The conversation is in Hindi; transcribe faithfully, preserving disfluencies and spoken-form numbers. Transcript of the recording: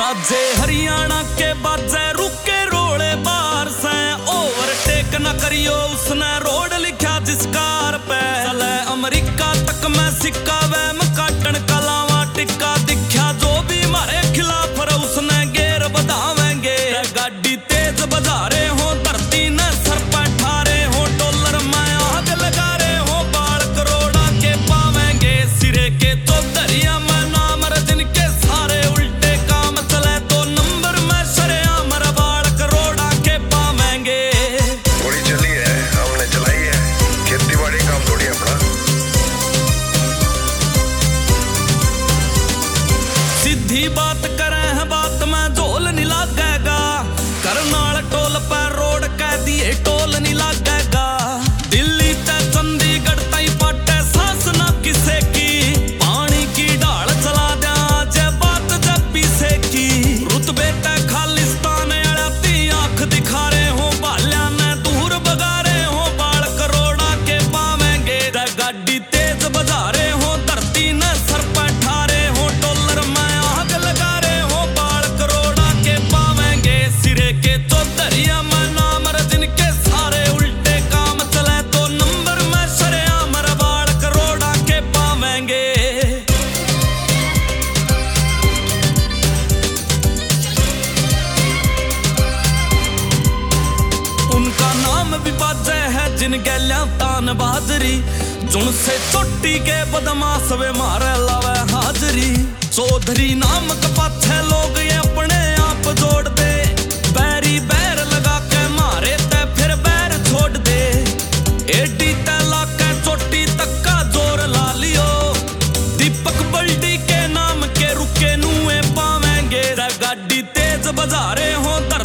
बाजे हरियाणा के बाजे रुके रोले बार से ओवरटेक न करियो उसने रोड लिखा जिस कार पे चले अमेरिका तक मैं सिक्का वैम काटन कलावा टिक्का दिखा जो भी मारे खिलाफ उसने गेर बधावेंगे गाड़ी तेज बजा रहे हो धरती ने सर पर ठारे हो डॉलर में आग लगा रहे हो बाल करोड़ा के पावेंगे सिरे के तो दरिया में नाम रजन के सारे उल्टे काम चले तो नंबर में सरेआम बाल करोड़ा के पावेंगे। थोड़ी चली है हमने चलाई है खेती बाड़ी काम थोड़ी अपना सीधी बात करे है बात में झोल नहीं लागेगा करनाल टोल पर रोड कह दिए टोल नहीं लागेगा दिल्ली ते चंडीगढ़ तई पाटे सांस ना किसे की पानी की ढाल चला दे आज बात जब पीछे की रुतबे ते खालिस्तान अड़ती आंख दिखा रहे हो बाल्या ने दूर बगा रहे हो बाल करोड़ा के पावेंगे गाड़ी तेज बजा रहे हो धरती ने सर पर ठारे हो डॉलर में आग लगा रहे हो बाल करोड़ा के पावेंगे सिरे के तो दरिया में नाम रजन के सारे उल्टे काम चले तो नंबर में सरेआम बाल करोड़ा के पावेंगे। उनका नाम भी बाजे है जिन गैल्या तान बहादुरी जुन से चोटी के बदमाश वे मारे लावे हाजरी चौधरी नाम के पाछे लोग ये अपने आप जोड़ दे बैरी बैर लगा के मारे ते फिर बैर छोड़ दे एडी तला के चोटी तक का जोर ला लियो दीपक बल्डी के नाम के रुके नुए पावेंगे गाड़ी तेज बजा रहे हो